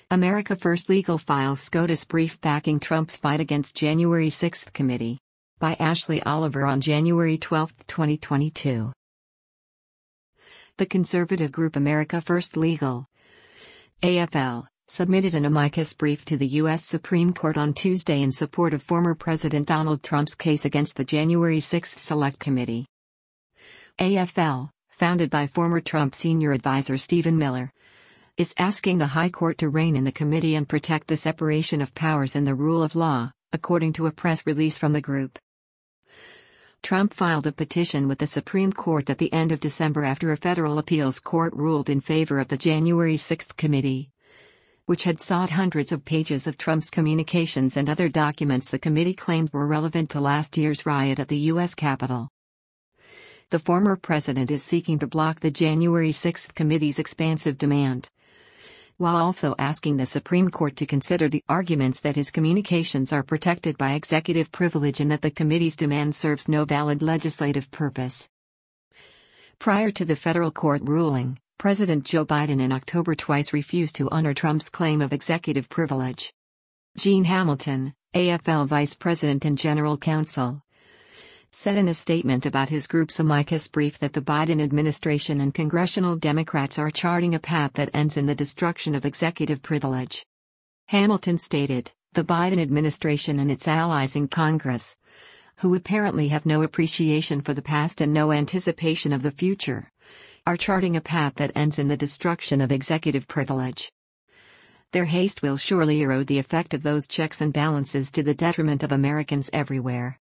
America First Legal files SCOTUS brief backing Trump's fight against January 6 committee. By Ashley Oliver on January 12, 2022. The conservative group America First Legal, AFL, submitted an amicus brief to the U.S. Supreme Court on Tuesday in support of former President Donald Trump's case against the January 6 Select Committee. AFL, founded by former Trump senior advisor Stephen Miller, is asking the High Court to rein in the committee and protect the separation of powers and the rule of law, according to a press release from the group. Trump filed a petition with the Supreme Court at the end of December after a federal appeals court ruled in favor of the January 6 committee, which had sought hundreds of pages of Trump's communications and other documents the committee claimed were relevant to last year's riot at the U.S. Capitol. The former president is seeking to block the January 6 committee's expansive demand, while also asking the Supreme Court to consider the arguments that his communications are protected by executive privilege and that the committee's demand serves no valid legislative purpose. Prior to the federal court ruling, President Joe Biden in October twice refused to honor Trump's claim of executive privilege. Gene Hamilton, AFL Vice President and General Counsel, said in a statement about his group's amicus brief that the Biden administration and congressional Democrats are charting a path that ends in the destruction of executive privilege. Hamilton stated, "The Biden administration and its allies in Congress, who apparently have no appreciation for the past and no anticipation of the future, are charting a path that ends in the destruction of executive privilege. Their haste will surely erode the effect of those checks and balances to the detriment of Americans everywhere."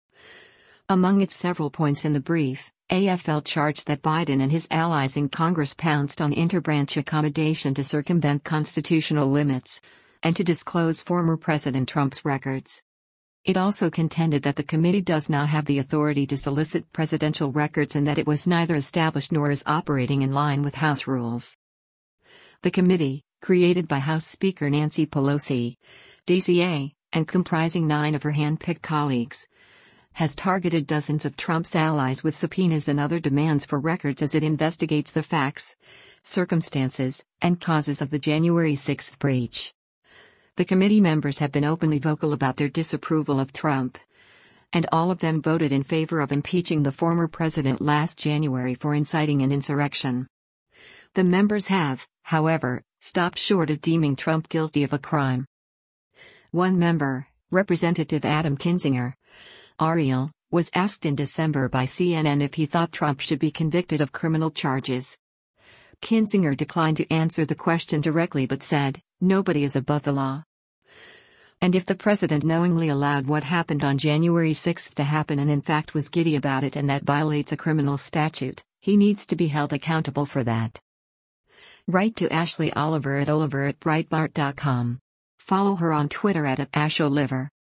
Among its several points in the brief, AFL charged that Biden and his allies in Congress pounced on interbranch accommodation to circumvent constitutional limits, and to disclose former President Trump's records. It also contended that the committee does not have the authority to solicit presidential records and that it was neither established nor is operating in line with House rules. The committee, created by House Speaker Nancy Pelosi, DCA, and comprising 9 of her hand-picked colleagues, has targeted dozens of Trump's allies with subpoenas and other demands for records as it investigates the facts, circumstances, and causes of the January 6 breach. The committee members have been openly vocal about their disapproval of Trump, and all of them voted in favor of impeaching the former president last January for inciting an insurrection. The members have, however, stopped short of deeming Trump guilty of a crime. One member, Representative Adam Kinzinger, Ariel, was asked in December by CNN if he thought Trump should be convicted of criminal charges. Kinzinger declined to answer the question directly but said, "Nobody is above the law. And if the president knowingly allowed what happened on January 6 to happen and in fact was giddy about it and that violates a criminal statute, he needs to be held accountable for that." Write to Ashley Oliver at oliver@breitbart.com. Follow her on Twitter at @asholiver.